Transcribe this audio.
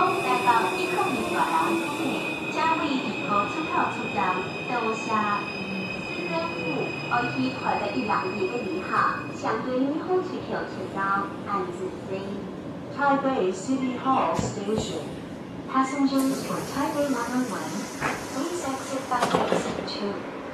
来到一口面大楼内，嘉义一号出口处站，多谢市政府爱去开的一两年的银行，相对霓虹出口出站，安置飞。 Taipei City Hall Station. Passengers for Taipei Line 1, please exit by exit 2.